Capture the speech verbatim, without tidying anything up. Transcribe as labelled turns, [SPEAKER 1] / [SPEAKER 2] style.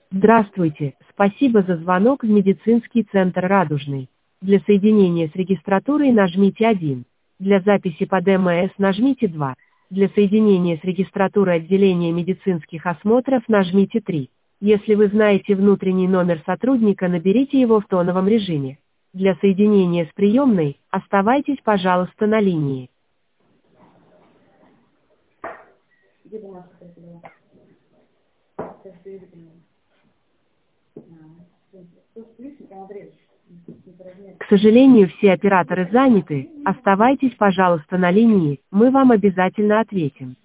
[SPEAKER 1] Здравствуйте, спасибо за звонок в медицинский центр «Радужный». Для соединения с регистратурой нажмите один. Для записи под эм эс нажмите два. Для соединения с регистратурой отделения медицинских осмотров нажмите три. Если вы знаете внутренний номер сотрудника, наберите его в тоновом режиме. Для соединения с приемной, оставайтесь, пожалуйста, на линии. К сожалению, все операторы заняты. Оставайтесь, пожалуйста, на линии, мы вам обязательно ответим.